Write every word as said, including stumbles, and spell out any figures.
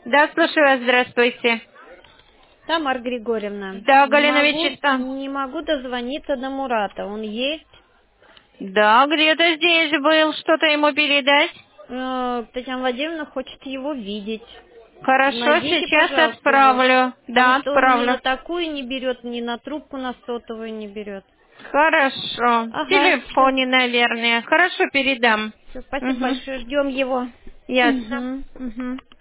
Да, слушаю вас, здравствуйте. Тамара Григорьевна, Да, не Галина могу, Вячеславовна. не могу дозвониться до Мурата. Он есть? Да, где-то здесь был, что-то ему передать. Э, Татьяна Владимировна хочет его видеть. Хорошо, Найдите, сейчас пожалуйста, его. отправлю. Потому Да, что он ни на отправлю. такую не берет, ни на трубку на сотовую не берет. Хорошо. В Ага, все. телефоне, наверное. Хорошо, передам. Все, спасибо Угу. большое. Ждем его. Ясно. Угу, угу.